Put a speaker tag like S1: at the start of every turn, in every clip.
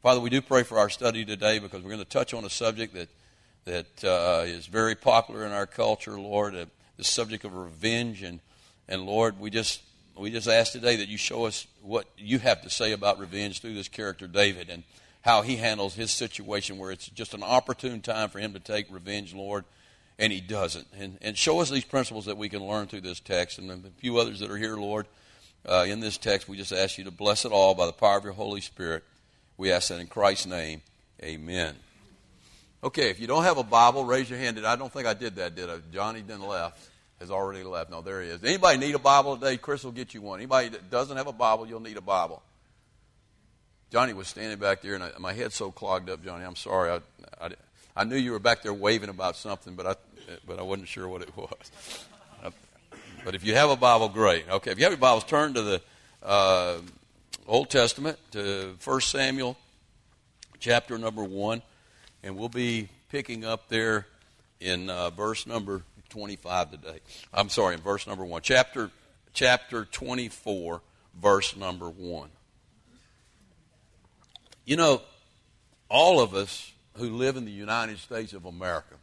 S1: Father, we do pray for our study today because we're going to touch on a subject that is very popular in our culture, Lord, the subject of revenge. And Lord, we just ask today that you show us what you have to say about revenge through this character, David, and how he handles his situation where it's just an opportune time for him to take revenge, Lord, and he doesn't. And show us these principles that we can learn through this text. And a few others that are here, Lord, in this text, we just ask you to bless it all by the power of your Holy Spirit. We ask that in Christ's name, amen. Okay, if you don't have a Bible, raise your hand. I don't think I did that, did I? Johnny didn't left. Has already left. No, there he is. Anybody need a Bible today? Chris will get you one. Anybody that doesn't have a Bible, you'll need a Bible. Johnny was standing back there, and my head's so clogged up, Johnny. I'm sorry. I knew you were back there waving about something, but I wasn't sure what it was. But if you have a Bible, great. Okay, if you have your Bibles, turn to the Old Testament, to 1 Samuel chapter number 1, and we'll be picking up there in verse number 25 today. I'm sorry, in verse number 1. Chapter 24, verse number 1. You know, all of us who live in the United States of America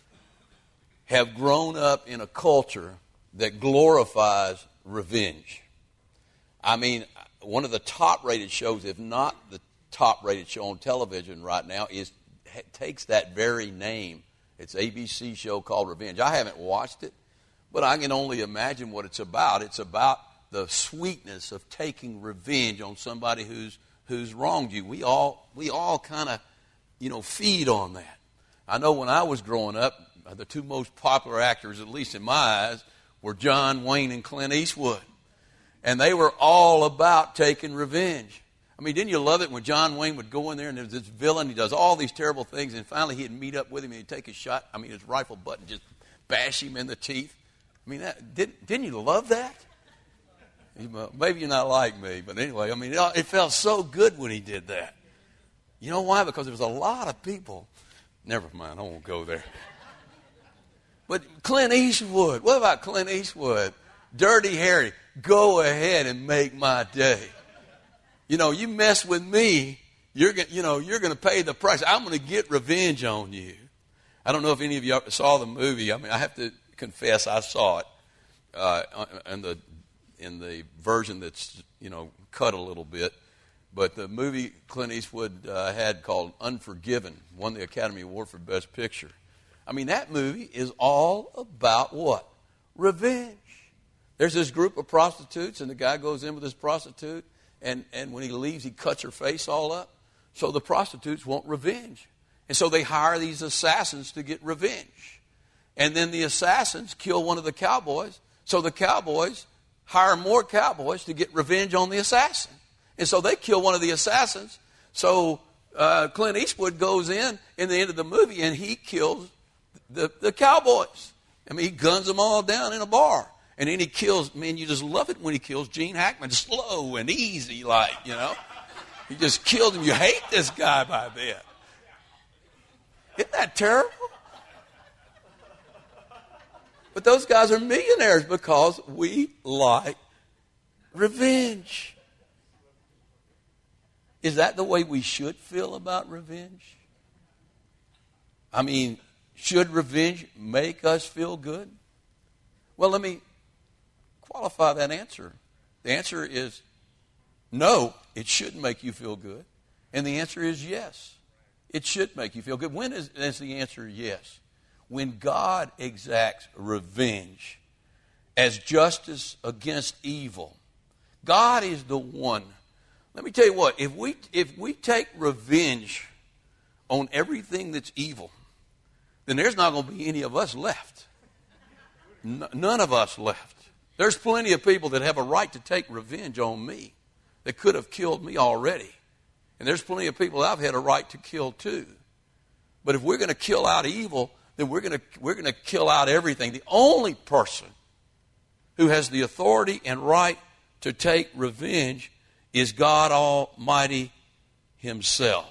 S1: have grown up in a culture that glorifies revenge. I mean, one of the top-rated shows, if not the top-rated show on television right now, takes that very name. It's an ABC show called Revenge. I haven't watched it, but I can only imagine what it's about. It's about the sweetness of taking revenge on somebody who's wronged you. We all kind of, feed on that. I know when I was growing up, the two most popular actors, at least in my eyes, were John Wayne and Clint Eastwood. And they were all about taking revenge. I mean, didn't you love it when John Wayne would go in there and there's this villain, he does all these terrible things, and finally he'd meet up with him and he'd take his shot, his rifle butt and just bash him in the teeth? I mean, didn't you love that? Maybe you're not like me, but anyway, it felt so good when he did that. You know why? Because there was a lot of people. Never mind, I won't go there. But Clint Eastwood, what about Clint Eastwood? Dirty Harry, go ahead and make my day. You mess with me, you're going to pay the price. I'm going to get revenge on you. I don't know if any of you saw the movie. I have to confess I saw it in the version that's, cut a little bit. But the movie Clint Eastwood had called Unforgiven won the Academy Award for Best Picture. That movie is all about what? Revenge. There's this group of prostitutes, and the guy goes in with this prostitute, and when he leaves, he cuts her face all up. So the prostitutes want revenge. And so they hire these assassins to get revenge. And then the assassins kill one of the cowboys, so the cowboys hire more cowboys to get revenge on the assassin. And so they kill one of the assassins. So Clint Eastwood goes in the end of the movie, and he kills the cowboys. He guns them all down in a bar. And then he kills, you just love it when he kills Gene Hackman, slow and easy, He just kills him. You hate this guy by then. Isn't that terrible? But those guys are millionaires because we like revenge. Is that the way we should feel about revenge? Should revenge make us feel good? Well, let me qualify that answer. The answer is no, it shouldn't make you feel good. And the answer is yes, it should make you feel good. When is the answer yes? When God exacts revenge as justice against evil. God is the one. Let me tell you what, if we take revenge on everything that's evil, then there's not going to be any of us left. None of us left. There's plenty of people that have a right to take revenge on me that could have killed me already. And there's plenty of people I've had a right to kill too. But if we're going to kill out evil, then we're going to kill out everything. The only person who has the authority and right to take revenge is God Almighty Himself.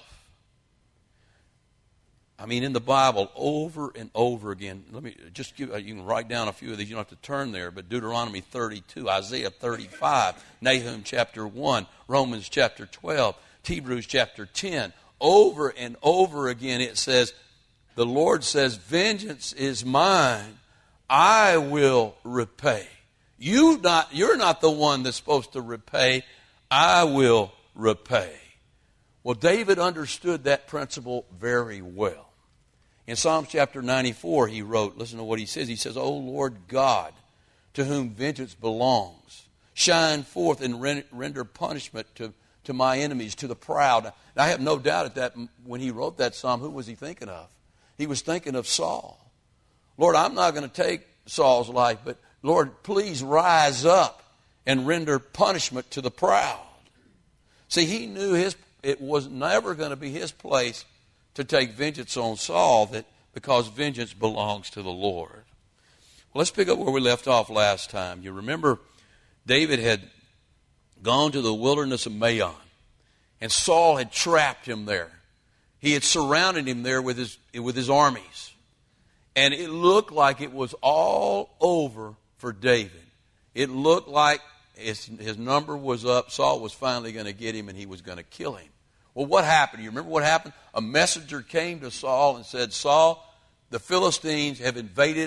S1: In the Bible, over and over again, let me just give, you can write down a few of these, you don't have to turn there, but Deuteronomy 32, Isaiah 35, Nahum chapter 1, Romans chapter 12, Hebrews chapter 10, over and over again it says, the Lord says, vengeance is mine, I will repay. You're not the one that's supposed to repay, I will repay. Well, David understood that principle very well. In Psalms chapter 94, he wrote, listen to what he says. He says, O Lord God, to whom vengeance belongs, shine forth and render punishment to my enemies, to the proud. Now, I have no doubt that when he wrote that psalm, who was he thinking of? He was thinking of Saul. Lord, I'm not going to take Saul's life, but Lord, please rise up and render punishment to the proud. See, he knew it was never going to be his place to take vengeance on Saul, because vengeance belongs to the Lord. Well, let's pick up where we left off last time. You remember David had gone to the wilderness of Maon, and Saul had trapped him there. He had surrounded him there with his armies. And it looked like it was all over for David. It looked like his number was up. Saul was finally going to get him, and he was going to kill him. Well, what happened? You remember what happened? A messenger came to Saul and said, Saul, the Philistines have invaded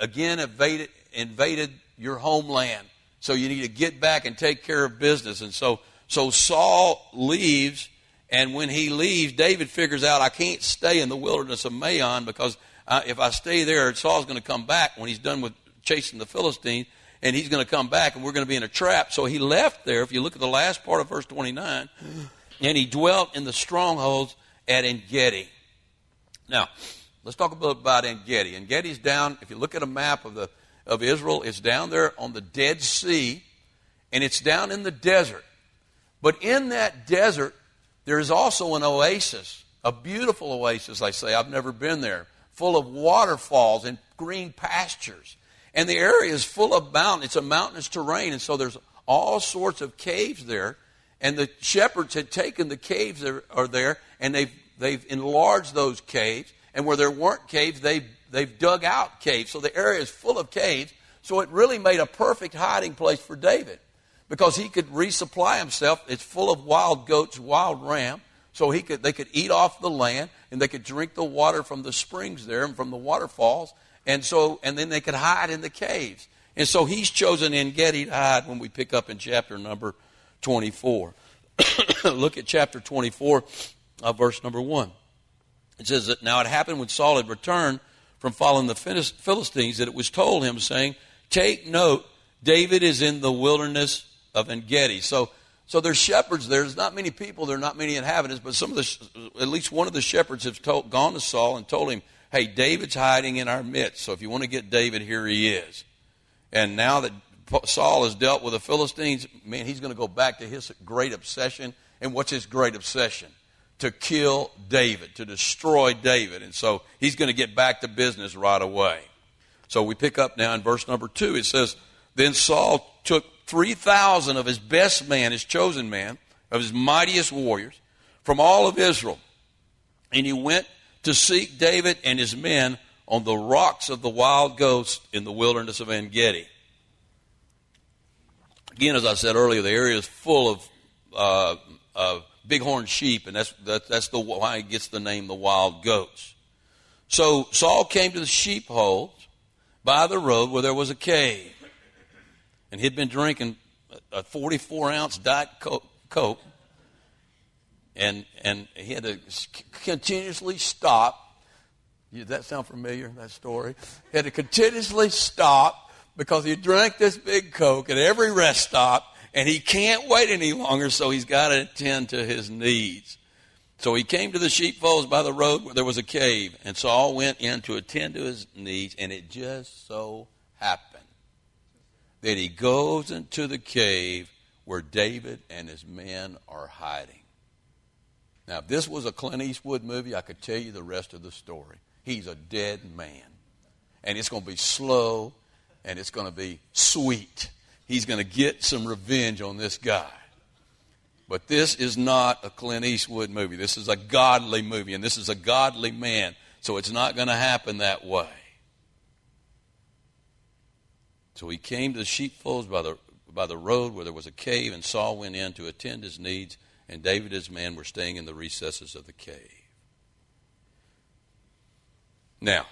S1: your homeland. So you need to get back and take care of business. And so Saul leaves, and when he leaves, David figures out, I can't stay in the wilderness of Maon, because if I stay there, Saul's going to come back when he's done with chasing the Philistines, and he's going to come back, and we're going to be in a trap. So he left there. If you look at the last part of verse 29, and he dwelt in the strongholds at En-Gedi. Now, let's talk a bit about En-Gedi. En-Gedi's down, if you look at a map of Israel, it's down there on the Dead Sea, and it's down in the desert. But in that desert, there is also an oasis, a beautiful oasis, I say. I've never been there, full of waterfalls and green pastures. And the area is full of mountains. It's a mountainous terrain, and so there's all sorts of caves there. And the shepherds had taken the caves that are there, and they've enlarged those caves. And where there weren't caves, they've dug out caves. So the area is full of caves. So it really made a perfect hiding place for David, because he could resupply himself. It's full of wild goats, wild ram. So they could eat off the land, and they could drink the water from the springs there and from the waterfalls. And then they could hide in the caves. And so he's chosen En-Gedi to hide when we pick up in chapter number 24. Look at chapter 24, verse number 1. It says that, now it happened when Saul had returned from following the Philistines, that it was told him, saying, take note, David is in the wilderness of En-Gedi. So there's shepherds there. There's not many people. There are not many inhabitants. But at least one of the shepherds have gone to Saul and told him, hey, David's hiding in our midst. So if you want to get David, here he is. And now that Saul has dealt with the Philistines, man, he's going to go back to his great obsession. And what's his great obsession? To kill David, to destroy David. And so he's going to get back to business right away. So we pick up now in verse number 2. It says, then Saul took 3,000 of his best men, his chosen man, of his mightiest warriors, from all of Israel. And he went to seek David and his men on the rocks of the wild goats in the wilderness of En-Gedi. Again, as I said earlier, the area is full of bighorn sheep, and that's why it gets the name the wild goats. So Saul came to the sheepfolds by the road where there was a cave, and he'd been drinking a 44-ounce Diet Coke, and he had to continuously stop. Does that sound familiar, that story? He had to continuously stop because he drank this big Coke at every rest stop, and he can't wait any longer, so he's got to attend to his needs. So he came to the sheepfolds by the road where there was a cave, and Saul went in to attend to his needs, and it just so happened that he goes into the cave where David and his men are hiding. Now, if this was a Clint Eastwood movie, I could tell you the rest of the story. He's a dead man, and it's going to be slow, and it's going to be sweet. He's going to get some revenge on this guy. But this is not a Clint Eastwood movie. This is a godly movie, and this is a godly man. So it's not going to happen that way. So he came to the sheepfolds by the road where there was a cave, and Saul went in to attend his needs and David and his men were staying in the recesses of the cave. Now,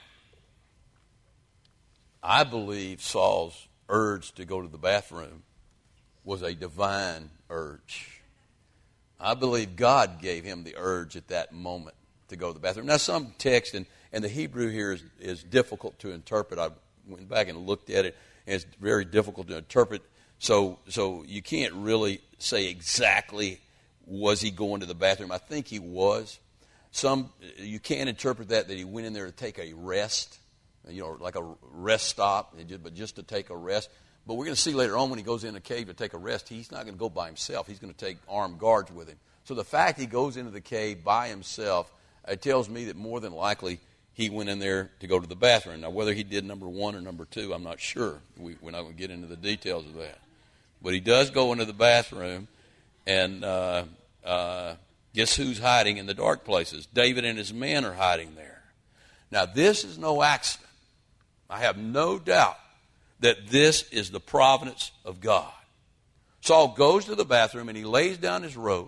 S1: I believe Saul's urge to go to the bathroom was a divine urge. I believe God gave him the urge at that moment to go to the bathroom. Now, some text, and the Hebrew here is difficult to interpret. I went back and looked at it, and it's very difficult to interpret. So you can't really say exactly was he going to the bathroom. I think he was. You can't interpret that he went in there to take a rest, like a rest stop, but just to take a rest. But we're going to see later on when he goes in the cave to take a rest, he's not going to go by himself. He's going to take armed guards with him. So the fact he goes into the cave by himself, it tells me that more than likely he went in there to go to the bathroom. Now, whether he did number 1 or number 2, I'm not sure. We're not going to get into the details of that. But he does go into the bathroom, and guess who's hiding in the dark places? David and his men are hiding there. Now, this is no accident. I have no doubt that this is the providence of God. Saul goes to the bathroom, and he lays down his robe,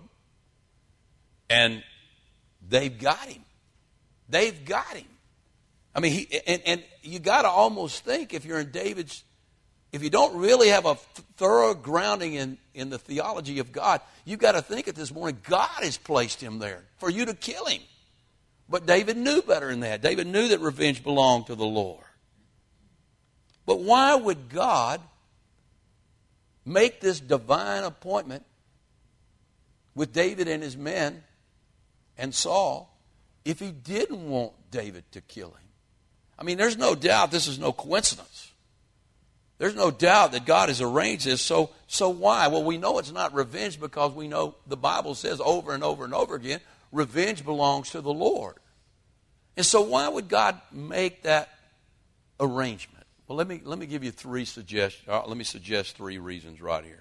S1: and they've got him. They've got him. I mean, and you got to almost think if you're in David's, if you don't really have a thorough grounding in the theology of God, you've got to think at this morning, God has placed him there for you to kill him. But David knew better than that. David knew that revenge belonged to the Lord. But why would God make this divine appointment with David and his men and Saul if he didn't want David to kill him? I mean, there's no doubt this is no coincidence. There's no doubt that God has arranged this. So why? Well, we know it's not revenge because we know the Bible says over and over and over again, revenge belongs to the Lord. And so why would God make that arrangement? Well, let me give you 3 suggestions. Let me suggest 3 reasons right here.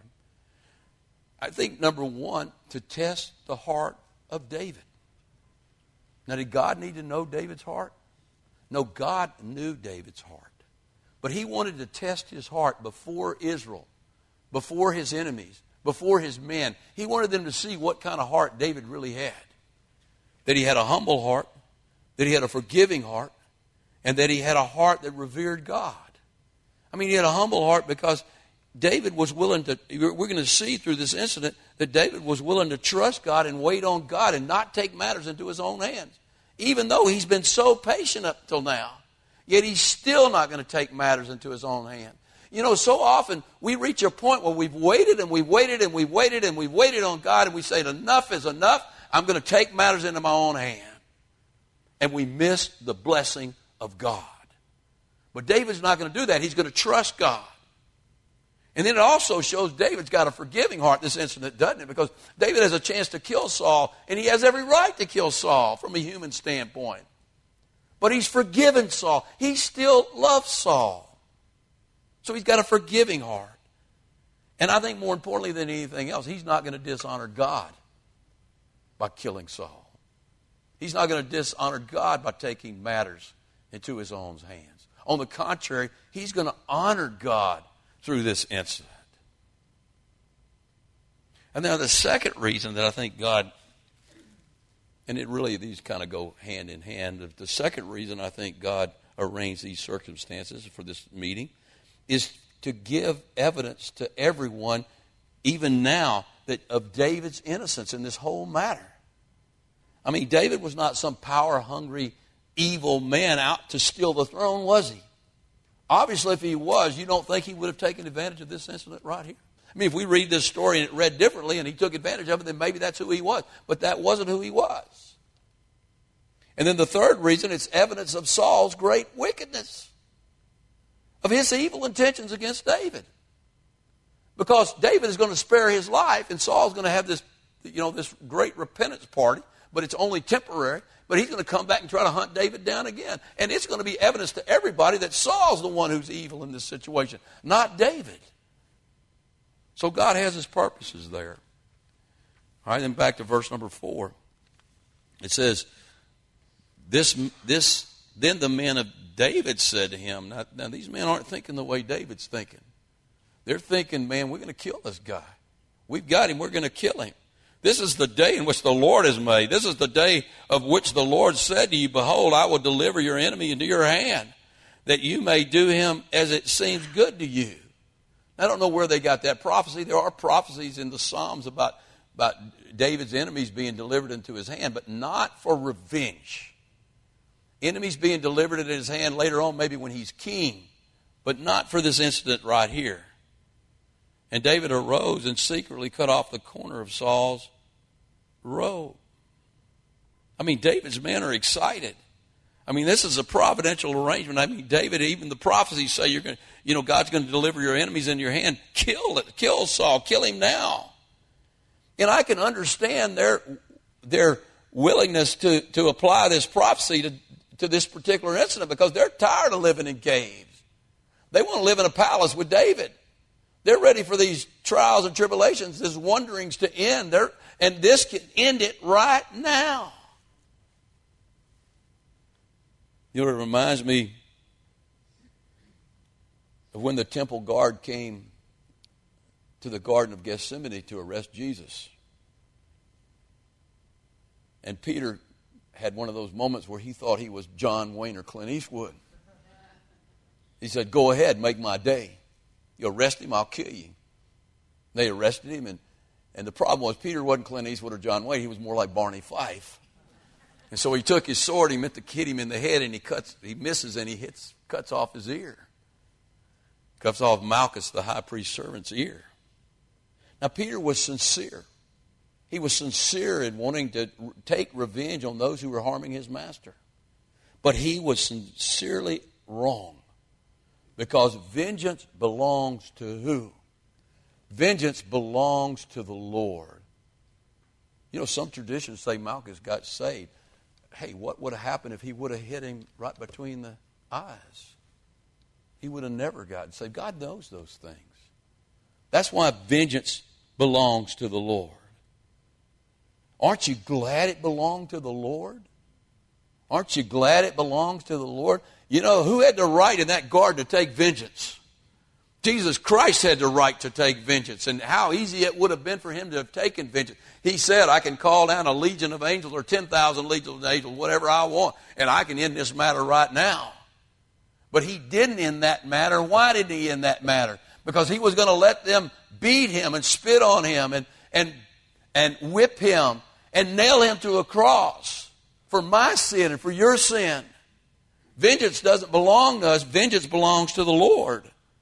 S1: I think number 1, to test the heart of David. Now, did God need to know David's heart? No, God knew David's heart. But he wanted to test his heart before Israel, before his enemies, before his men. He wanted them to see what kind of heart David really had. That he had a humble heart, that he had a forgiving heart, and that he had a heart that revered God. I mean, he had a humble heart because David was willing to, we're going to see through this incident that David was willing to trust God and wait on God and not take matters into his own hands. Even though he's been so patient up till now, yet he's still not going to take matters into his own hand. You know, so often we reach a point where we've waited and we've waited and we've waited and we've waited on God and we say enough is enough. I'm going to take matters into my own hand. And we miss the blessing of God. But David's not going to do that. He's going to trust God. And then it also shows David's got a forgiving heart, this incident, doesn't it? Because David has a chance to kill Saul, and he has every right to kill Saul from a human standpoint. But he's forgiven Saul. He still loves Saul. So he's got a forgiving heart. And I think more importantly than anything else, he's not going to dishonor God by killing Saul. He's not going to dishonor God by taking matters into his own hands. On the contrary, he's going to honor God through this incident. And now the second reason that I think God, and these kind of go hand in hand, the second reason I think God arranged these circumstances for this meeting is to give evidence to everyone, even now, of David's innocence in this whole matter. I mean, David was not some power-hungry, evil man out to steal the throne, was he? Obviously, if he was, you don't think he would have taken advantage of this incident right here? I mean, if we read this story and it read differently and he took advantage of it, then maybe that's who he was. But that wasn't who he was. And then the third reason, it's evidence of Saul's great wickedness, of his evil intentions against David. Because David is going to spare his life, and Saul's going to have this great repentance party, but it's only temporary. But he's going to come back and try to hunt David down again. And it's going to be evidence to everybody that Saul's the one who's evil in this situation, not David. So God has his purposes there. All right, then back to verse number 4. It says, then the men of David said to him, now these men aren't thinking the way David's thinking. They're thinking, man, we're going to kill this guy. We've got him, we're going to kill him. This is the day in which the Lord has made. This is the day of which the Lord said to you, behold, I will deliver your enemy into your hand, that you may do him as it seems good to you. I don't know where they got that prophecy. There are prophecies in the Psalms about David's enemies being delivered into his hand, but not for revenge. Enemies being delivered into his hand later on, maybe when he's king, but not for this incident right here. And David arose and secretly cut off the corner of Saul's robe. I mean, David's men are excited. I mean, this is a providential arrangement. I mean, David, even the prophecies say God's going to deliver your enemies in your hand. Kill Saul, kill him now. And I can understand their willingness to apply this prophecy to this particular incident, because they're tired of living in caves. They want to live in a palace with David. They're ready for these trials and tribulations, these wanderings to end. And this can end it right now. You know, it reminds me of when the temple guard came to the Garden of Gethsemane to arrest Jesus. And Peter had one of those moments where he thought he was John Wayne or Clint Eastwood. He said, go ahead, make my day. You arrest him, I'll kill you. They arrested him, and the problem was Peter wasn't Clint Eastwood or John Wayne. He was more like Barney Fife. And so he took his sword, he meant to hit him in the head, and he misses, and he cuts off his ear. Cuts off Malchus, the high priest's servant's ear. Now, Peter was sincere. He was sincere in wanting to take revenge on those who were harming his master. But he was sincerely wrong, because vengeance belongs to who? Vengeance belongs to the Lord. You know, some traditions say Malchus got saved. Hey, what would have happened if he would have hit him right between the eyes? He would have never gotten saved. God knows those things. That's why vengeance belongs to the Lord. Aren't you glad it belonged to the Lord? Aren't you glad it belongs to the Lord? You know, who had the right in that garden to take vengeance? Jesus Christ had the right to take vengeance. And how easy it would have been for him to have taken vengeance. He said, I can call down a legion of angels or 10,000 legions of angels, whatever I want, and I can end this matter right now. But he didn't end that matter. Why did he end that matter? Because he was going to let them beat him and spit on him and whip him and nail him to a cross for my sin and for your sin. Vengeance doesn't belong to us. Vengeance belongs to the Lord.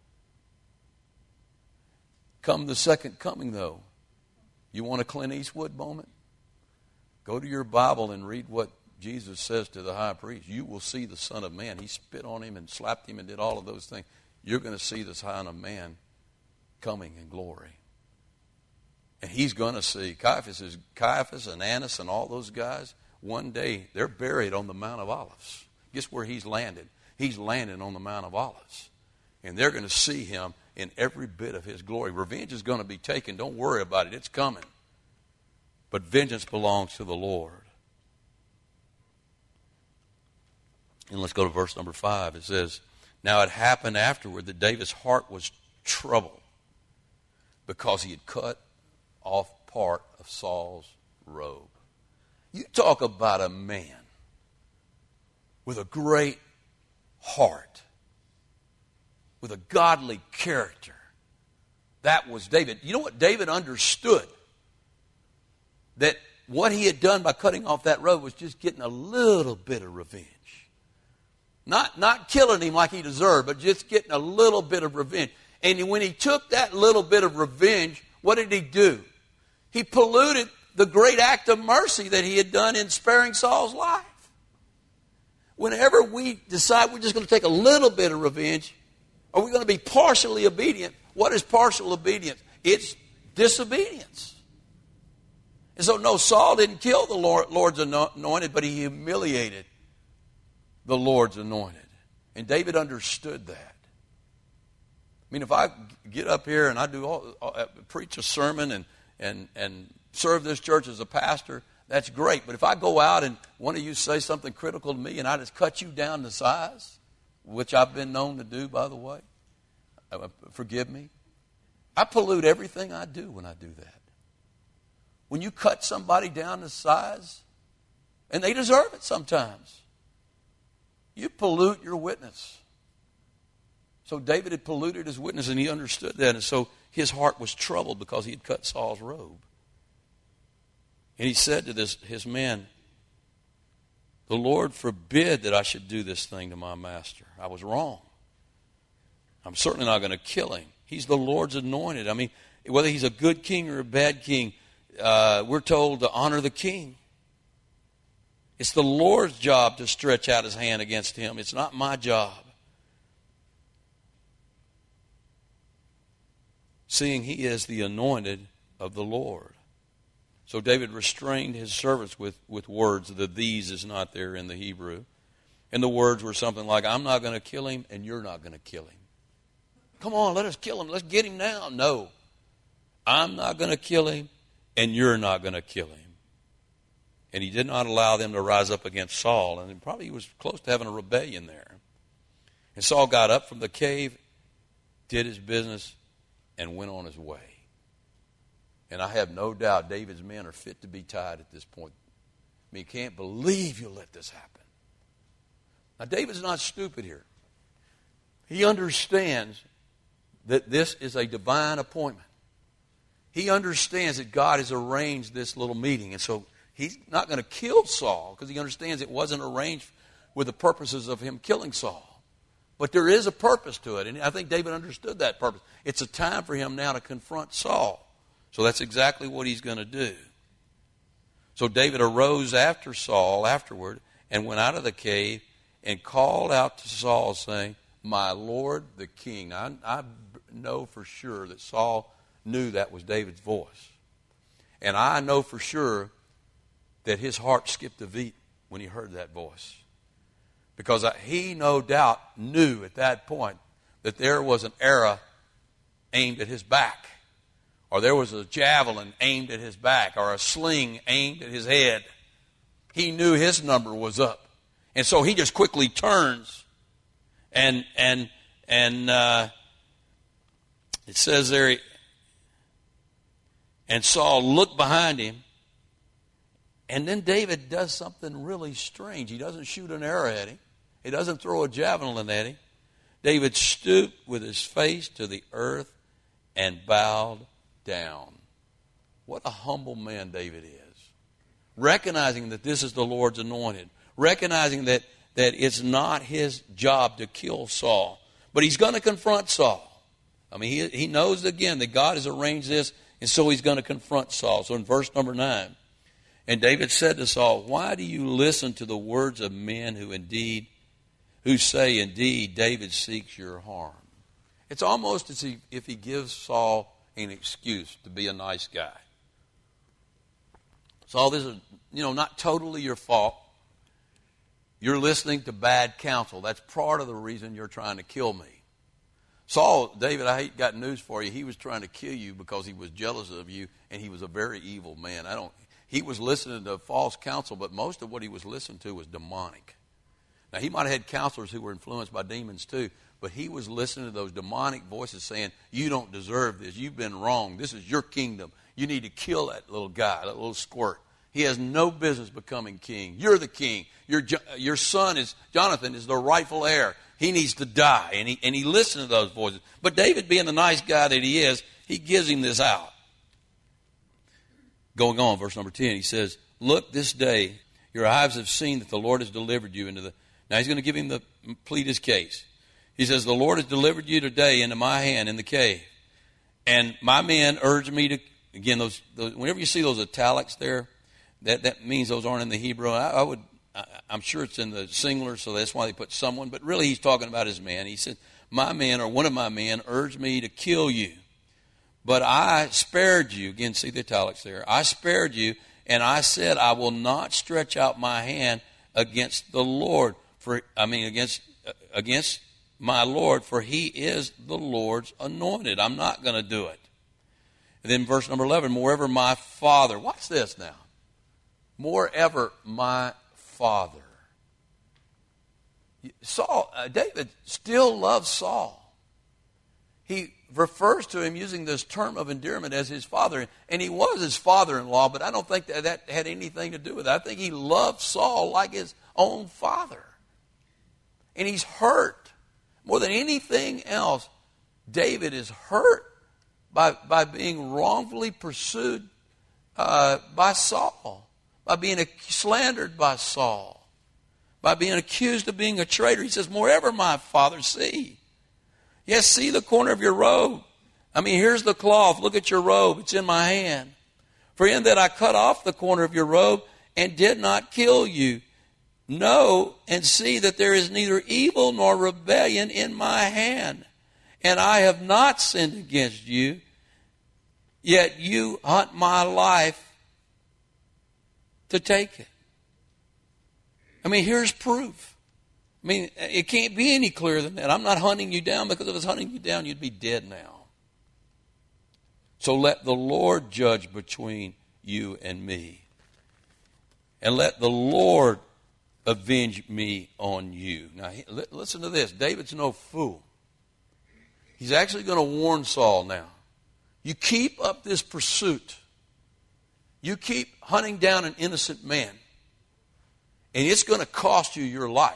S1: Come the second coming, though. You want a Clint Eastwood moment? Go to your Bible and read what Jesus says to the high priest. You will see the Son of Man. He spit on him and slapped him and did all of those things. You're going to see the Son of Man coming in glory. And he's going to see Caiaphas and Annas and all those guys. One day, they're buried on the Mount of Olives. Guess where he's landed? He's landing on the Mount of Olives. And they're going to see him in every bit of his glory. Revenge is going to be taken. Don't worry about it. It's coming. But vengeance belongs to the Lord. And let's go to verse number 5. It says, now it happened afterward that David's heart was troubled because he had cut off part of Saul's robe. You talk about a man with a great heart, with a godly character. That was David. You know what David understood? That what he had done by cutting off that robe was just getting a little bit of revenge. Not killing him like he deserved, but just getting a little bit of revenge. And when he took that little bit of revenge, what did he do? He polluted the great act of mercy that he had done in sparing Saul's life. Whenever we decide we're just going to take a little bit of revenge, are we going to be partially obedient? What is partial obedience? It's disobedience. And so, no, Saul didn't kill the Lord's anointed, but he humiliated the Lord's anointed. And David understood that. I mean, if I get up here and I preach a sermon and serve this church as a pastor, that's great. But if I go out and one of you say something critical to me and I just cut you down to size, which I've been known to do, by the way, forgive me. I pollute everything I do when I do that. when you cut somebody down to size, and they deserve it sometimes, you pollute your witness. So David had polluted his witness, and he understood that. And so his heart was troubled because he had cut Saul's robe. And he said to his men, the Lord forbid that I should do this thing to my master. I was wrong. I'm certainly not going to kill him. He's the Lord's anointed. I mean, whether he's a good king or a bad king, we're told to honor the king. It's the Lord's job to stretch out his hand against him. It's not my job. Seeing he is the anointed of the Lord. So David restrained his servants with words. The these is not there in the Hebrew. And the words were something like, I'm not going to kill him and you're not going to kill him. Come on, let us kill him. Let's get him now. No. I'm not going to kill him and you're not going to kill him. And he did not allow them to rise up against Saul. And probably he was close to having a rebellion there. And Saul got up from the cave, did his business, and went on his way. And I have no doubt David's men are fit to be tied at this point. I mean, you can't believe you let this happen. Now, David's not stupid here. He understands that this is a divine appointment. He understands that God has arranged this little meeting. And so he's not going to kill Saul because he understands it wasn't arranged with the purposes of him killing Saul. But there is a purpose to it, and I think David understood that purpose. It's a time for him now to confront Saul. So that's exactly what he's going to do. So David arose after Saul afterward and went out of the cave and called out to Saul, saying, my Lord the king. I know for sure that Saul knew that was David's voice. And I know for sure that his heart skipped a beat when he heard that voice. Because he no doubt knew at that point that there was an arrow aimed at his back. Or there was a javelin aimed at his back. Or a sling aimed at his head. He knew his number was up. And so he just quickly turns. And it says there, and Saul looked behind him. And then David does something really strange. He doesn't shoot an arrow at him. He doesn't throw a javelin at him. David stooped with his face to the earth and bowed down. What a humble man David is. Recognizing that this is the Lord's anointed. Recognizing that it's not his job to kill Saul. But he's going to confront Saul. I mean, he knows again that God has arranged this, and so he's going to confront Saul. So in verse number 9, and David said to Saul, why do you listen to the words of men who say, indeed, David seeks your harm? It's almost as if he gives Saul an excuse to be a nice guy. Saul, this is, not totally your fault. You're listening to bad counsel. That's part of the reason you're trying to kill me. Saul, David, I got news for you. He was trying to kill you because he was jealous of you, and he was a very evil man. He was listening to false counsel, but most of what he was listening to was demonic. Now, he might have had counselors who were influenced by demons too, but he was listening to those demonic voices saying, you don't deserve this. You've been wrong. This is your kingdom. You need to kill that little guy, that little squirt. He has no business becoming king. You're the king. Your son, Jonathan, is the rightful heir. He needs to die. And he listened to those voices. But David, being the nice guy that he is, he gives him this out. Going on, verse number 10, he says, look, this day your eyes have seen that the Lord has delivered you into the... Now he's going to give him plead his case. He says, the Lord has delivered you today into my hand in the cave. And my men urged me to... Again, those whenever you see those italics there, that means those aren't in the Hebrew. I'm sure it's in the singular, so that's why they put someone. But really he's talking about his men. He said, my men, or one of my men, urged me to kill you. But I spared you. Again, see the italics there. I spared you, and I said, I will not stretch out my hand against the Lord. Against my Lord, for he is the Lord's anointed. I'm not going to do it. And then verse number 11, moreover, my father. Watch this now. Moreover, my father. David still loves Saul. he refers to him using this term of endearment as his father. And he was his father-in-law, but I don't think that had anything to do with it. I think he loved Saul like his own father. And he's hurt. More than anything else, David is hurt by being wrongfully pursued by Saul, by being slandered by Saul, by being accused of being a traitor. He says, moreover, my father, see. Yes, see the corner of your robe. I mean, here's the cloth. Look at your robe. It's in my hand. For in that I cut off the corner of your robe and did not kill you. Know and see that there is neither evil nor rebellion in my hand. And I have not sinned against you. Yet you hunt my life to take it. I mean, here's proof. I mean, it can't be any clearer than that. I'm not hunting you down, because if I was hunting you down, you'd be dead now. So let the Lord judge between you and me. And let the Lord avenge me on you. Now, listen to this. David's no fool. He's actually going to warn Saul now. You keep up this pursuit. You keep hunting down an innocent man. And it's going to cost you your life.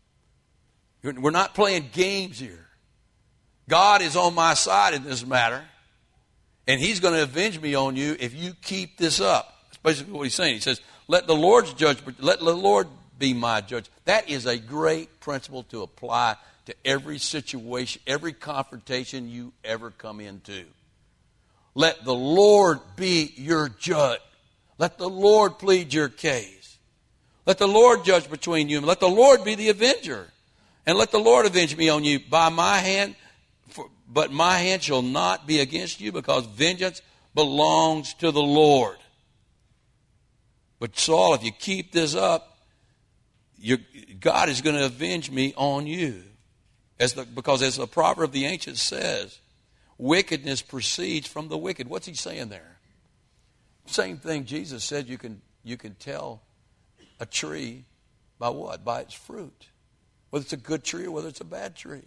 S1: We're not playing games here. God is on my side in this matter. And he's going to avenge me on you if you keep this up. That's basically what he's saying. He says, let the Lord's judge, let the Lord be my judge. That is a great principle to apply to every situation, every confrontation you ever come into. Let the Lord be your judge. Let the Lord plead your case. Let the Lord judge between you. And let the Lord be the avenger. And let the Lord avenge me on you by my hand. But my hand shall not be against you, because vengeance belongs to the Lord. But Saul, if you keep this up, God is going to avenge me on you. Because as the proverb of the ancients says, wickedness proceeds from the wicked. What's he saying there? Same thing Jesus said, you can tell a tree by what? By its fruit. Whether it's a good tree or whether it's a bad tree.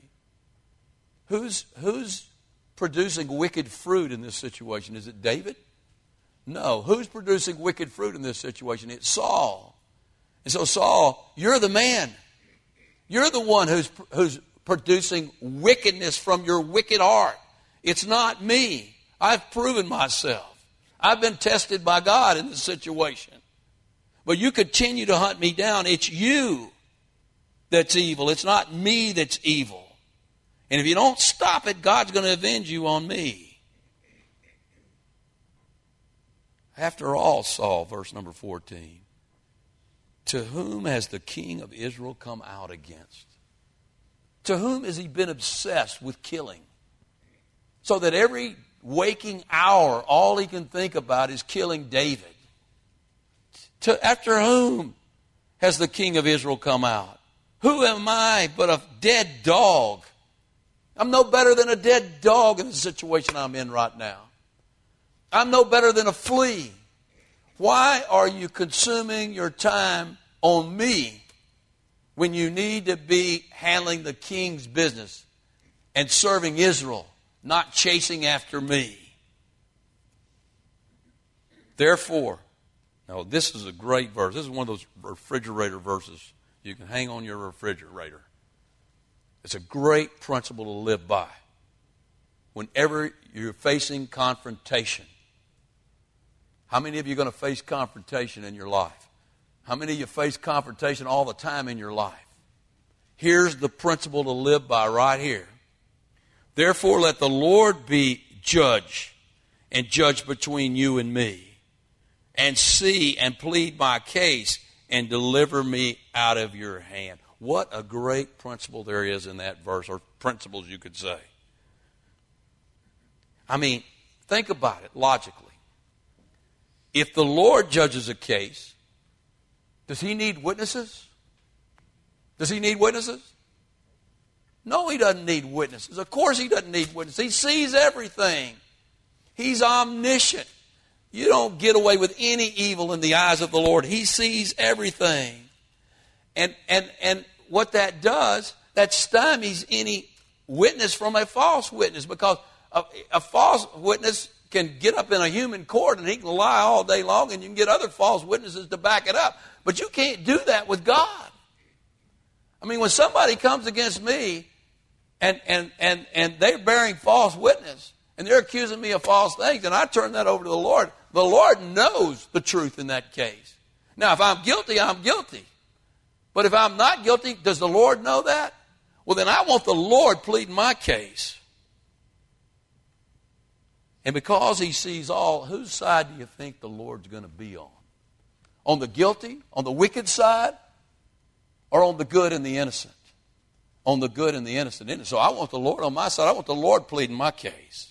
S1: Who's producing wicked fruit in this situation? Is it David? No. Who's producing wicked fruit in this situation? It's Saul. And so Saul, you're the man. You're the one who's producing wickedness from your wicked heart. It's not me. I've proven myself. I've been tested by God in this situation. But you continue to hunt me down. It's you that's evil. It's not me that's evil. And if you don't stop it, God's going to avenge you on me. After all, Saul, verse number 14, to whom has the king of Israel come out against? To whom has he been obsessed with killing? So that every waking hour, all he can think about is killing David. After whom has the king of Israel come out? Who am I but a dead dog? I'm no better than a dead dog in the situation I'm in right now. I'm no better than a flea. Why are you consuming your time on me when you need to be handling the king's business and serving Israel, not chasing after me? Therefore, now this is a great verse. This is one of those refrigerator verses you can hang on your refrigerator. It's a great principle to live by. Whenever you're facing confrontation, how many of you are going to face confrontation in your life? How many of you face confrontation all the time in your life? Here's the principle to live by right here. Therefore, let the Lord be judge and judge between you and me, and see and plead my case and deliver me out of your hand. What a great principle there is in that verse, or principles you could say. I mean, think about it logically. If the Lord judges a case, does he need witnesses? Does he need witnesses? No, he doesn't need witnesses. Of course he doesn't need witnesses. He sees everything. He's omniscient. You don't get away with any evil in the eyes of the Lord. He sees everything. And what that does, that stymies any witness from a false witness, because a false witness can get up in a human court and he can lie all day long, and you can get other false witnesses to back it up. But you can't do that with God. I mean, when somebody comes against me and they're bearing false witness and they're accusing me of false things, and I turn that over to the Lord knows the truth in that case. Now, if I'm guilty, I'm guilty. But if I'm not guilty, does the Lord know that? Well, then I want the Lord pleading my case. And because he sees all, whose side do you think the Lord's going to be on? On the guilty, on the wicked side, or on the good and the innocent? On the good and the innocent. So I want the Lord on my side. I want the Lord pleading my case.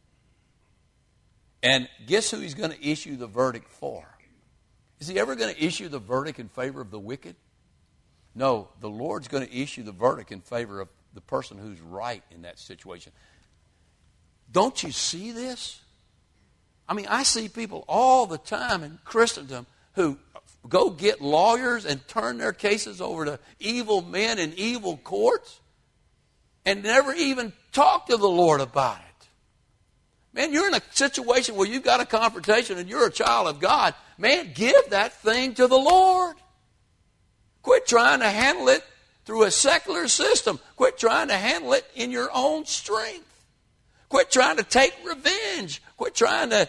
S1: And guess who he's going to issue the verdict for? Is he ever going to issue the verdict in favor of the wicked? No, the Lord's going to issue the verdict in favor of the person who's right in that situation. Don't you see this? I mean, I see people all the time in Christendom who go get lawyers and turn their cases over to evil men in evil courts and never even talk to the Lord about it. Man, you're in a situation where you've got a confrontation and you're a child of God. Man, give that thing to the Lord. Quit trying to handle it through a secular system. Quit trying to handle it in your own strength. Quit trying to take revenge. Quit trying to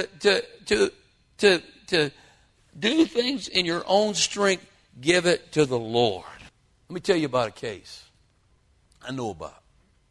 S1: do things in your own strength. Give it to the Lord. Let me tell you about a case I know about.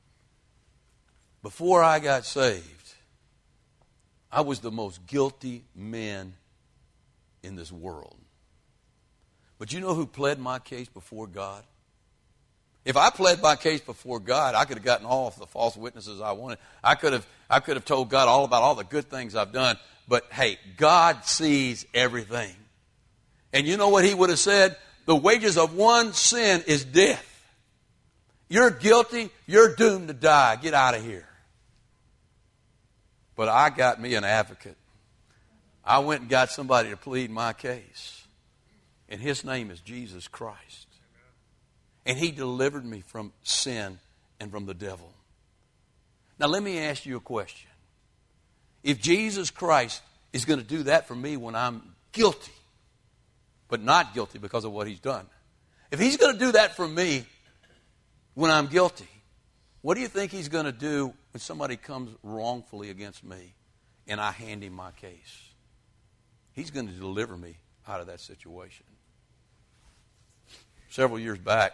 S1: Before I got saved, I was the most guilty man in this world. But you know who pled my case before God? If I pled my case before God, I could have gotten all of the false witnesses I wanted. I could have told God all about all the good things I've done. But hey, God sees everything. And you know what he would have said? The wages of one sin is death. You're guilty. You're doomed to die. Get out of here. But I got me an advocate. I went and got somebody to plead my case. And his name is Jesus Christ. And he delivered me from sin and from the devil. Now let me ask you a question. If Jesus Christ is going to do that for me when I'm guilty, but not guilty because of what he's done, if he's going to do that for me when I'm guilty, what do you think he's going to do when somebody comes wrongfully against me and I hand him my case? He's going to deliver me out of that situation. Several years back,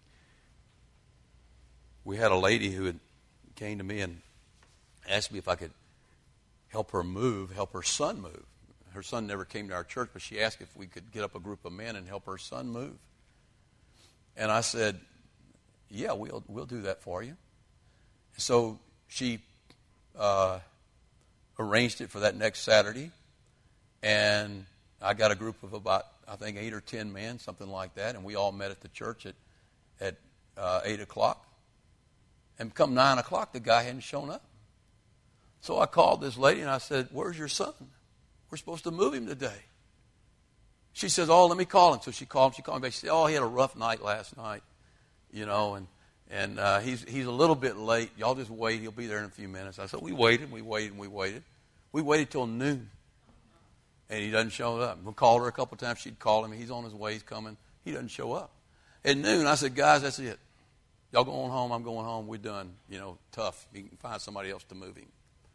S1: we had a lady who had came to me and asked me if I could help her son move. Her son never came to our church, but she asked if we could get up a group of men and help her son move. And I said, yeah, we'll do that for you. So she arranged it for that next Saturday, and I got a group of about, I think, 8 or 10 men, something like that, and we all met at the church at 8 o'clock. And come 9 o'clock, the guy hadn't shown up. So I called this lady and I said, where's your son? We're supposed to move him today. She says, oh, let me call him. So she called me back. She said, oh, he had a rough night last night, and he's a little bit late. Y'all just wait. He'll be there in a few minutes. I said, we waited. We waited till noon. And he doesn't show up. We called her a couple times. She'd call him. He's on his way. He's coming. He doesn't show up. At noon, I said, guys, that's it. Y'all going home. I'm going home. We're done. Tough. You can find somebody else to move him.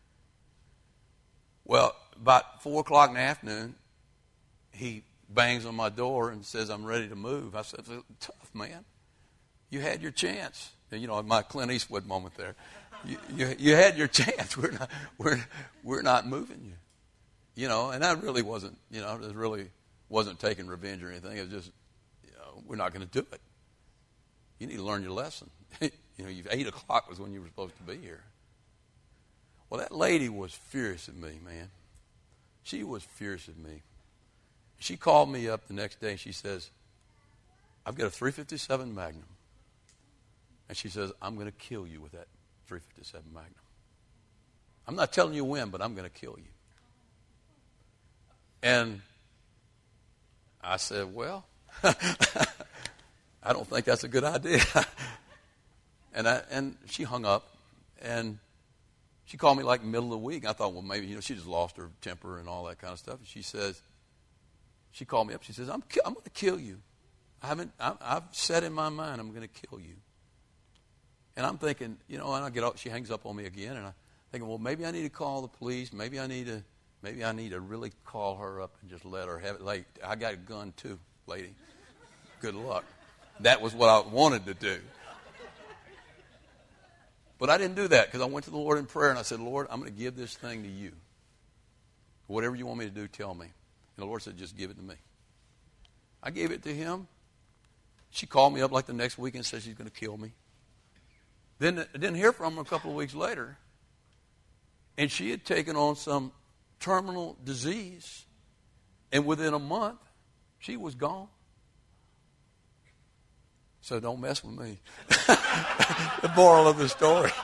S1: Well, about 4 o'clock in the afternoon, he bangs on my door and says, I'm ready to move. I said, tough, man. You had your chance. And, my Clint Eastwood moment there. You had your chance. We're not moving you. And that really wasn't, it really wasn't taking revenge or anything. It was just, we're not going to do it. You need to learn your lesson. 8 o'clock was when you were supposed to be here. Well, that lady was furious at me, man. She was furious at me. She called me up the next day and she says, I've got a .357 Magnum. And she says, I'm going to kill you with that .357 Magnum. I'm not telling you when, but I'm going to kill you. And I said, well, I don't think that's a good idea. And she hung up, and she called me like middle of the week. I thought, well, maybe, she just lost her temper and all that kind of stuff. And she called me up. She says, I'm going to kill you. I've said in my mind, I'm going to kill you. And I'm thinking, and she hangs up on me again, and I'm thinking, well, maybe I need to call the police. Maybe I need to really call her up and just let her have it. Like, I got a gun too, lady. Good luck. That was what I wanted to do. But I didn't do that because I went to the Lord in prayer and I said, Lord, I'm going to give this thing to you. Whatever you want me to do, tell me. And the Lord said, just give it to me. I gave it to him. She called me up like the next week and said she's going to kill me. Then I didn't hear from her a couple of weeks later. And she had taken on some terminal disease. And within a month, she was gone. So don't mess with me. The moral of the story.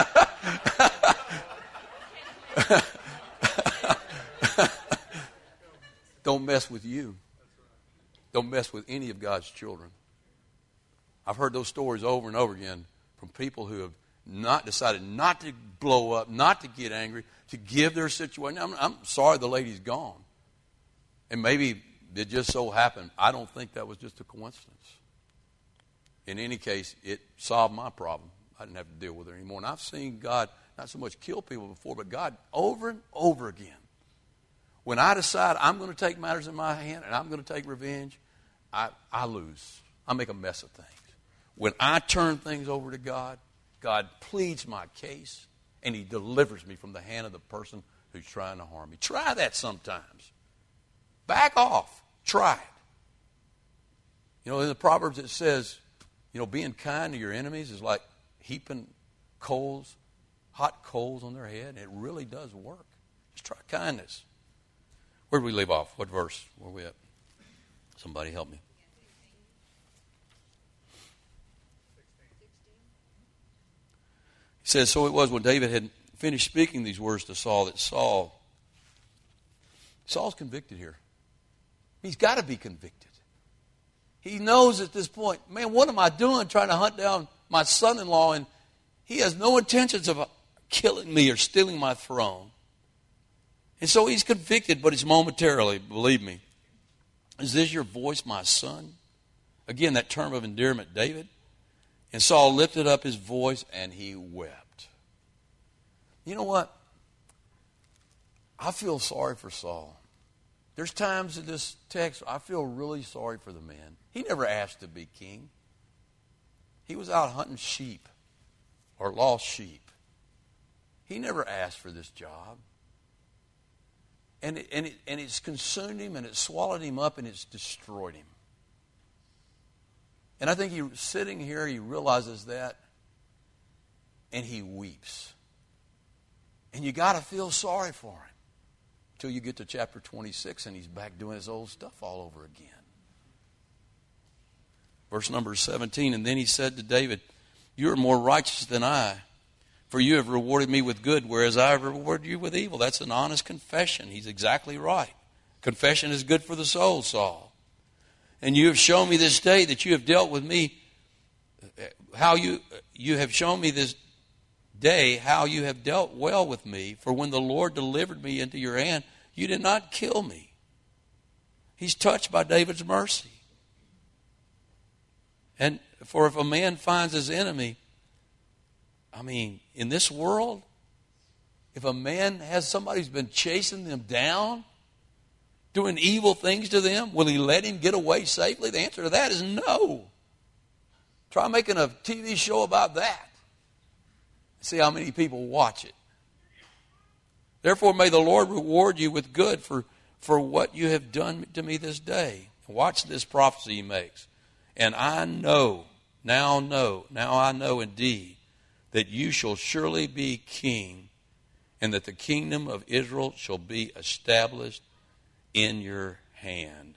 S1: Don't mess with you. Don't mess with any of God's children. I've heard those stories over and over again from people who have not decided not to blow up, not to get angry, to give their situation. I'm sorry the lady's gone. And maybe it just so happened. I don't think that was just a coincidence. In any case, it solved my problem. I didn't have to deal with it anymore. And I've seen God not so much kill people before, but God over and over again. When I decide I'm going to take matters in my hand and I'm going to take revenge, I lose. I make a mess of things. When I turn things over to God, God pleads my case, and he delivers me from the hand of the person who's trying to harm me. Try that sometimes. Back off. Try it. In the Proverbs it says, being kind to your enemies is like heaping hot coals on their head. It really does work. Just try kindness. Where did we leave off? What verse were we at? Somebody help me. He says, so it was when David had finished speaking these words to Saul that Saul's convicted here. He's got to be convicted. He knows at this point, man, what am I doing trying to hunt down my son-in-law? And he has no intentions of killing me or stealing my throne. And so he's convicted, but it's momentarily, believe me. Is this your voice, my son? Again, that term of endearment, David. And Saul lifted up his voice and he wept. You know what? I feel sorry for Saul. There's times in this text I feel really sorry for the man. He never asked to be king. He was out hunting sheep or lost sheep. He never asked for this job. And it's consumed him and it swallowed him up and it's destroyed him. And I think sitting here, he realizes that and he weeps. And you got to feel sorry for him until you get to chapter 26 and he's back doing his old stuff all over again. Verse number 17, and then he said to David, you are more righteous than I, for you have rewarded me with good, whereas I have rewarded you with evil. That's an honest confession. He's exactly right. Confession is good for the soul, Saul. And you have shown me this day that you have dealt with me, how you have shown me this day how you have dealt well with me. For when the Lord delivered me into your hand, you did not kill me. He's touched by David's mercy. And for if a man finds his enemy, in this world, if a man has somebody who's been chasing them down, doing evil things to them, will he let him get away safely? The answer to that is no. Try making a TV show about that. See how many people watch it. Therefore, may the Lord reward you with good for what you have done to me this day. Watch this prophecy he makes. And I know, now I know indeed, that you shall surely be king, and that the kingdom of Israel shall be established in your hand.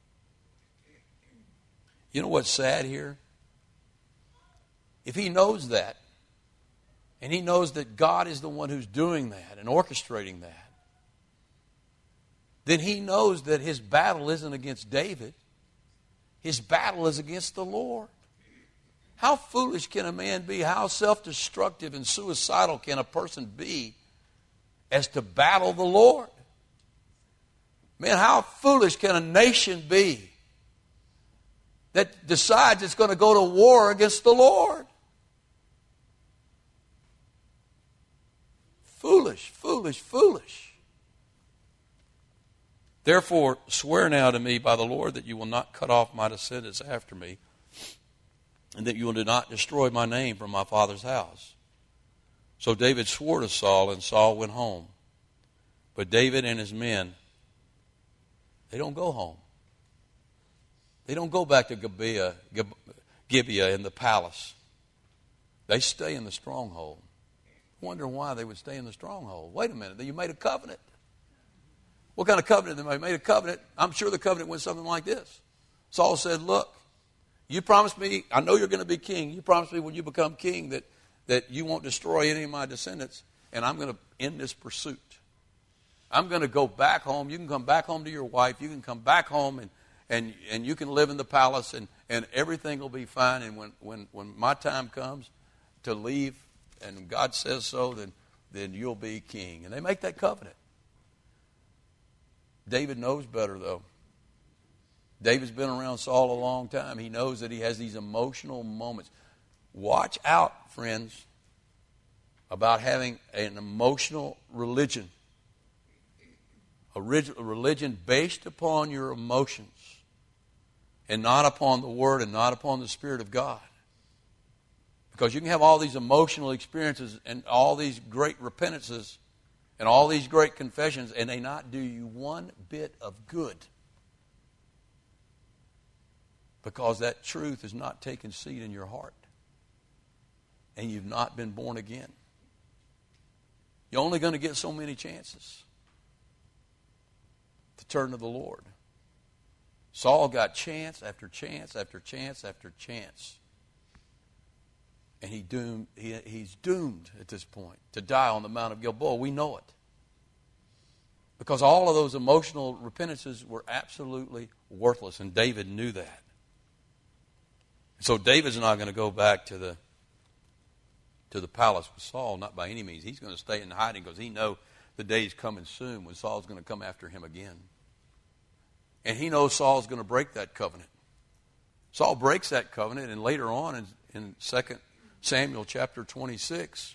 S1: You know what's sad here? If he knows that, and he knows that God is the one who's doing that and orchestrating that, then he knows that his battle isn't against David. His battle is against the Lord. How foolish can a man be? How self-destructive and suicidal can a person be as to battle the Lord? Man, how foolish can a nation be that decides it's going to go to war against the Lord? Foolish, foolish, foolish. Therefore, swear now to me by the Lord that you will not cut off my descendants after me, and that you will not destroy my name from my father's house. So David swore to Saul, and Saul went home. But David and his men, they don't go home. They don't go back to Gibeah in the palace. They stay in the stronghold. Wonder why they would stay in the stronghold. Wait a minute, you made a covenant. What kind of covenant? They made a covenant. I'm sure the covenant went something like this. Saul said, look, you promised me, I know you're going to be king. You promised me when you become king that you won't destroy any of my descendants, and I'm going to end this pursuit. I'm going to go back home. You can come back home to your wife. You can come back home and you can live in the palace and everything will be fine. And when my time comes to leave and God says so, then you'll be king. And they make that covenant. David knows better, though. David's been around Saul a long time. He knows that he has these emotional moments. Watch out, friends, about having an emotional religion. A religion based upon your emotions and not upon the Word and not upon the Spirit of God. Because you can have all these emotional experiences and all these great repentances and all these great confessions, and they not do you one bit of good. Because that truth has not taken seat in your heart. And you've not been born again. You're only going to get so many chances to turn to the Lord. Saul got chance after chance after chance after chance. And he's doomed at this point to die on the Mount of Gilboa. We know it. Because all of those emotional repentances were absolutely worthless, and David knew that. So David's not going to go back to the palace with Saul, not by any means. He's going to stay in hiding because he knows the day's coming soon when Saul's going to come after him again. And he knows Saul's going to break that covenant. Saul breaks that covenant, and later on in 2 Samuel chapter 26,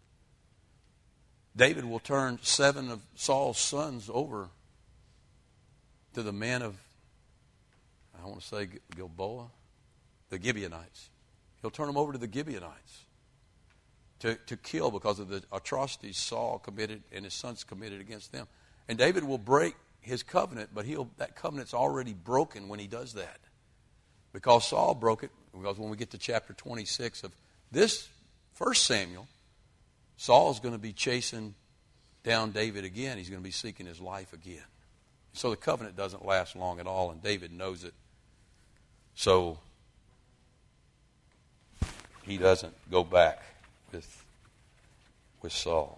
S1: David will turn 7 of Saul's sons over to the men of, I want to say Gilboa, the Gibeonites. He'll turn them over to the Gibeonites to kill because of the atrocities Saul committed and his sons committed against them. And David will break his covenant, but that covenant's already broken when he does that. Because Saul broke it, because when we get to chapter 26 of this 1 Samuel, Saul's going to be chasing down David again. He's going to be seeking his life again. So the covenant doesn't last long at all, and David knows it. So he doesn't go back with Saul.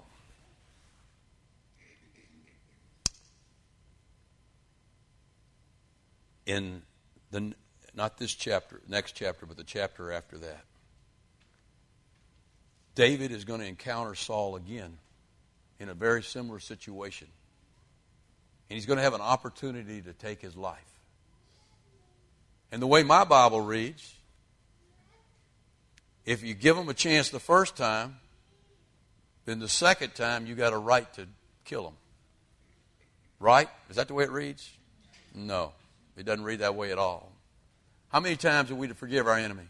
S1: In not this chapter, next chapter, but the chapter after that, David is going to encounter Saul again in a very similar situation. And he's going to have an opportunity to take his life. And the way my Bible reads, if you give him a chance the first time, then the second time you got a right to kill him. Right? Is that the way it reads? No. It doesn't read that way at all. How many times are we to forgive our enemy?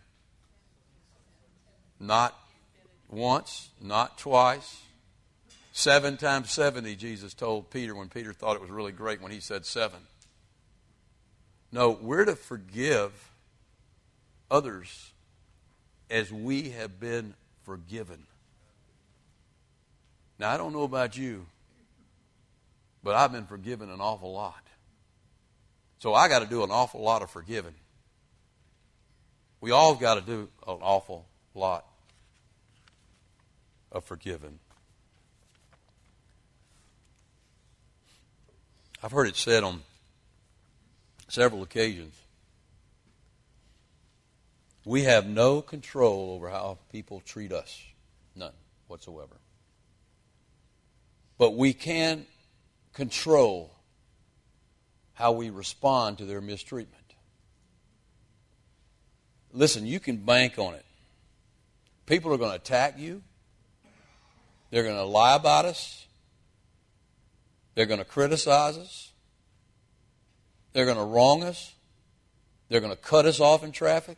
S1: Not once, not twice. 7 times 70, Jesus told Peter when Peter thought it was really great when he said 7. No, we're to forgive others as we have been forgiven. Now, I don't know about you, but I've been forgiven an awful lot. So I got to do an awful lot of forgiving. We all got to do an awful lot of forgiving. I've heard it said on several occasions We have no control over how people treat us. None whatsoever. But we can control how we respond to their mistreatment. Listen, you can bank on it. People are going to attack you. They're going to lie about us. They're going to criticize us. They're going to wrong us. They're going to cut us off in traffic.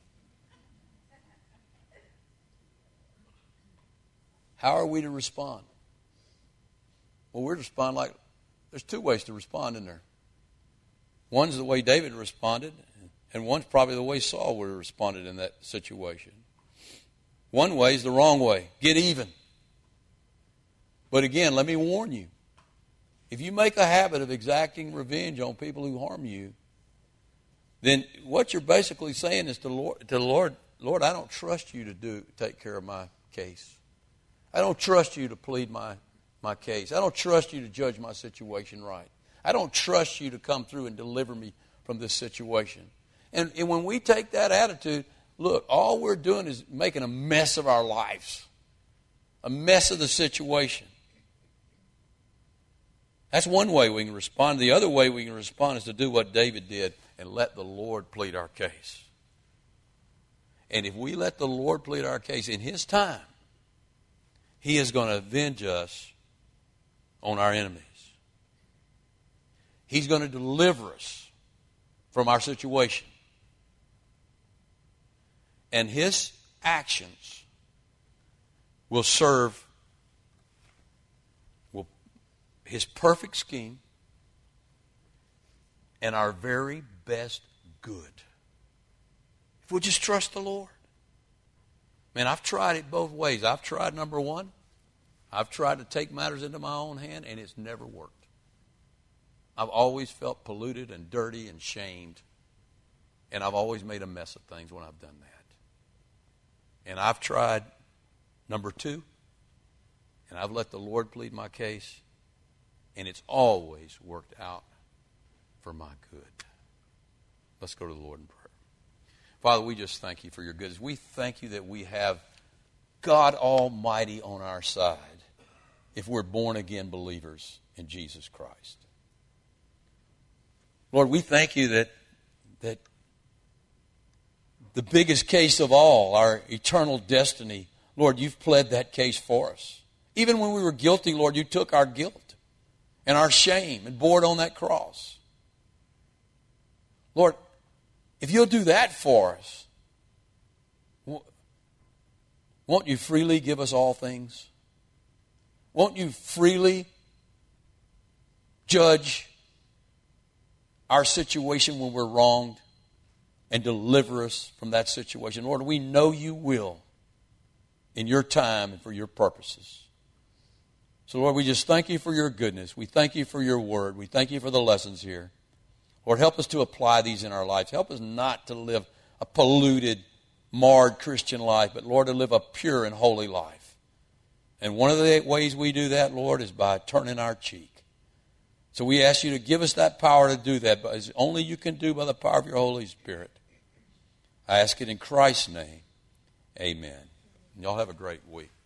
S1: How are we to respond? Well, we respond like, there's two ways to respond in there. One's the way David responded, and one's probably the way Saul would have responded in that situation. One way is the wrong way. Get even. But again, let me warn you. If you make a habit of exacting revenge on people who harm you, then what you're basically saying is to the Lord, Lord, I don't trust you to take care of my case. I don't trust you to plead my case. I don't trust you to judge my situation right. I don't trust you to come through and deliver me from this situation. And when we take that attitude, look, all we're doing is making a mess of our lives, a mess of the situation. That's one way we can respond. The other way we can respond is to do what David did and let the Lord plead our case. And if we let the Lord plead our case in His time, He is going to avenge us on our enemies. He's going to deliver us from our situation. And His actions will serve His perfect scheme and our very best good. If we'll just trust the Lord. Man, I've tried it both ways. I've tried, number one, I've tried to take matters into my own hand, and it's never worked. I've always felt polluted and dirty and shamed, and I've always made a mess of things when I've done that. And I've tried, number two, and I've let the Lord plead my case, and it's always worked out for my good. Let's go to the Lord in prayer. Father, we just thank you for your goodness. We thank you that we have God Almighty on our side if we're born-again believers in Jesus Christ. Lord, we thank you that the biggest case of all, our eternal destiny, Lord, you've pled that case for us. Even when we were guilty, Lord, you took our guilt and our shame and bore it on that cross. Lord, if you'll do that for us, won't you freely give us all things? Won't you freely judge our situation when we're wronged and deliver us from that situation? Lord, we know you will in your time and for your purposes. So, Lord, we just thank you for your goodness. We thank you for your word. We thank you for the lessons here. Lord, help us to apply these in our lives. Help us not to live a polluted, marred Christian life, but, Lord, to live a pure and holy life. And one of the ways we do that, Lord, is by turning our cheek. So we ask you to give us that power to do that, but as only you can do by the power of your Holy Spirit. I ask it in Christ's name. Amen. And y'all have a great week.